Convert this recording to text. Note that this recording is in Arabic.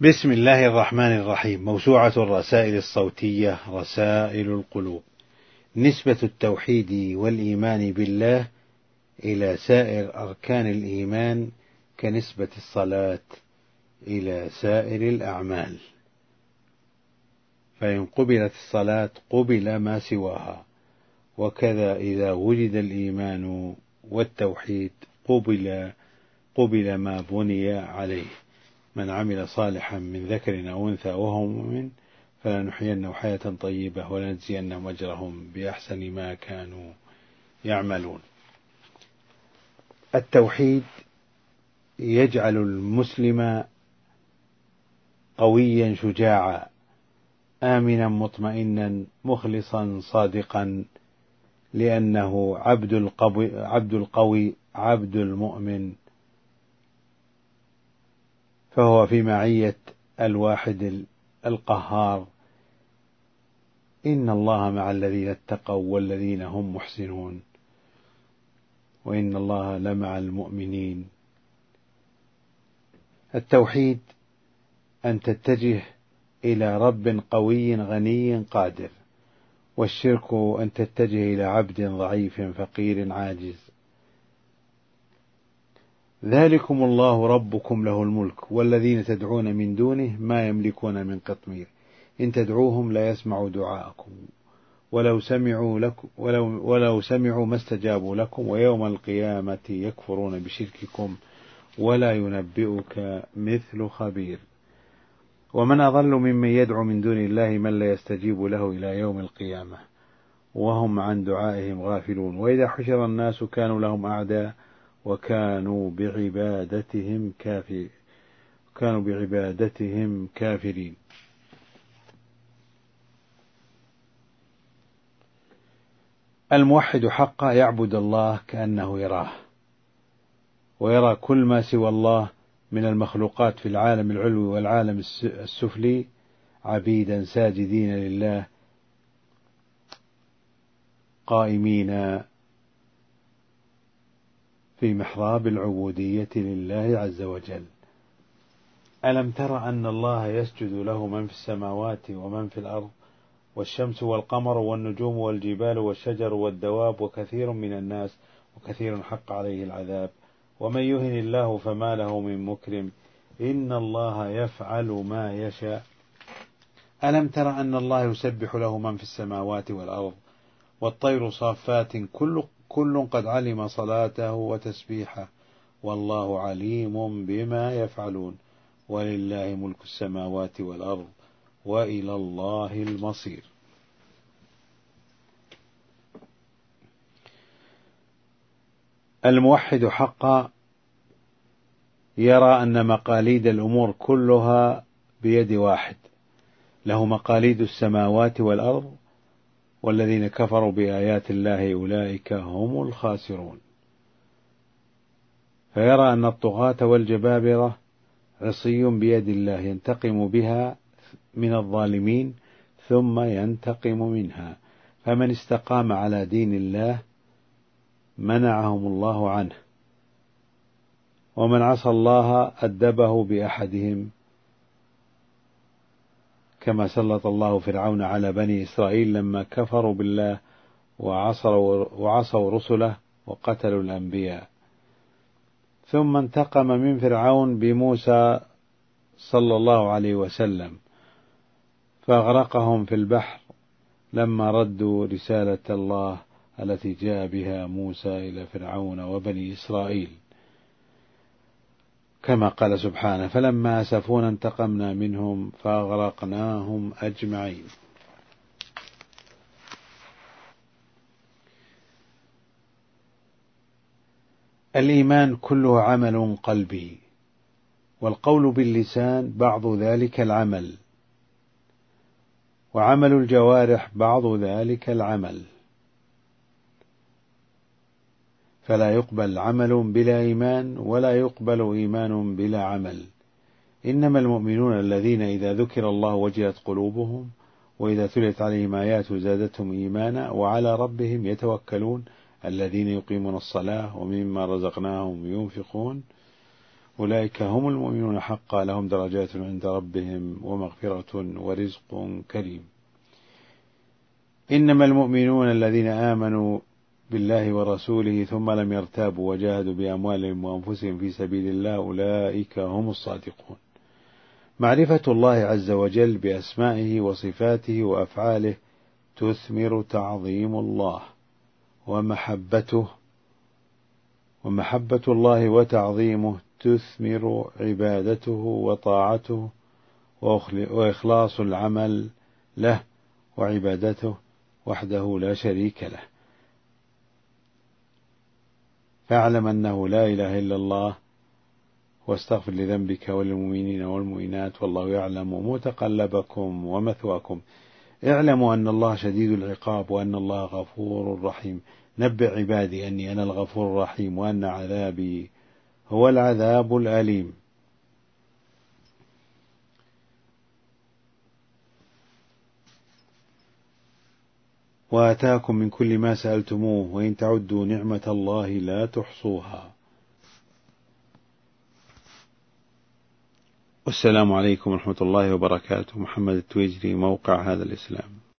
بسم الله الرحمن الرحيم. موسوعة الرسائل الصوتية رسائل القلوب. نسبة التوحيد والإيمان بالله إلى سائر أركان الإيمان كنسبة الصلاة إلى سائر الأعمال، فإن قبلت الصلاة قبل ما سواها، وكذا إذا وجد الإيمان والتوحيد قبل ما بني عليه. من عمل صالحا من ذكر أو أنثى وهو مؤمن فلنحيينه حياة طيبة ولنجزينهم أجرهم بأحسن ما كانوا يعملون. التوحيد يجعل المسلم قويا شجاعا آمنا مطمئنا مخلصا صادقا، لأنه عبد القوي عبد المؤمن، فهو في معية الواحد القهار. إن الله مع الذين اتقوا والذين هم محسنون، وإن الله لمع المؤمنين. التوحيد أن تتجه إلى رب قوي غني قادر، والشرك أن تتجه إلى عبد ضعيف فقير عاجز. ذلكم الله ربكم له الملك والذين تدعون من دونه ما يملكون من قطمير، إن تدعوهم لا يسمعوا دعاءكم ولو سمعوا ما استجابوا لكم، ويوم القيامة يكفرون بشرككم ولا ينبئك مثل خبير. ومن أضل ممن يدعو من دون الله من لا يستجيب له إلى يوم القيامة وهم عن دعائهم غافلون. وإذا حشر الناس كانوا لهم أعداء وكانوا بعبادتهم كافرين. الموحد حقا يعبد الله كأنه يراه، ويرى كل ما سوى الله من المخلوقات في العالم العلوي والعالم السفلي عبيدا ساجدين لله قائمين في محراب العبودية لله عز وجل. ألم تر أن الله يسجد له من في السماوات ومن في الأرض، والشمس والقمر والنجوم والجبال والشجر والدواب وكثير من الناس وكثير حق عليه العذاب، ومن يهن الله فما له من مكرم، إن الله يفعل ما يشاء. ألم تر أن الله يسبح له من في السماوات والأرض والطير صافات كل قد علم صلاته وتسبيحه والله عليم بما يفعلون، ولله ملك السماوات والأرض وإلى الله المصير. الموحد حقا يرى أن مقاليد الأمور كلها بيد واحد، له مقاليد السماوات والأرض، والذين كفروا بآيات الله أولئك هم الخاسرون. فيرى أن الطغاة والجبابرة عصي بيد الله ينتقم بها من الظالمين ثم ينتقم منها، فمن استقام على دين الله منعهم الله عنه، ومن عصى الله أدبه بأحدهم، كما سلط الله فرعون على بني إسرائيل لما كفروا بالله وعصوا رسله وقتلوا الأنبياء. ثم انتقم من فرعون بموسى صلى الله عليه وسلم فأغرقهم في البحر لما ردوا رسالة الله التي جاء بها موسى إلى فرعون وبني إسرائيل، كما قال سبحانه: فلما أسفونا انتقمنا منهم فأغرقناهم أجمعين. الإيمان كله عمل قلبي، والقول باللسان بعض ذلك العمل، وعمل الجوارح بعض ذلك العمل، فلا يقبل عمل بلا إيمان ولا يقبل إيمان بلا عمل. إنما المؤمنون الذين إذا ذكر الله وجلت قلوبهم وإذا تليت عليهم آياته زادتهم إيمانا وعلى ربهم يتوكلون الذين يقيمون الصلاة ومما رزقناهم ينفقون أولئك هم المؤمنون حقا لهم درجات عند ربهم ومغفرة ورزق كريم. إنما المؤمنون الذين آمنوا بالله ورسوله ثم لم يرتابوا وجاهدوا بأموالهم وأنفسهم في سبيل الله أولئك هم الصادقون. معرفة الله عز وجل بأسمائه وصفاته وأفعاله تثمر تعظيم الله ومحبة الله وتعظيمه تثمر عبادته وطاعته وإخلاص العمل له وعبادته وحده لا شريك له. فاعلم أنه لا إله إلا الله واستغفر لذنبك وللمؤمنين والمؤمنات والله يعلم متقلبكم ومثواكم. اعلموا أن الله شديد العقاب وأن الله غفور رحيم. نبئ عبادي أني أنا الغفور الرحيم وأن عذابي هو العذاب الأليم. وآتاكم من كل ما سألتموه وإن تعدوا نعمة الله لا تحصوها. والسلام عليكم ورحمة الله وبركاته. محمد التويجري، موقع هذا الإسلام.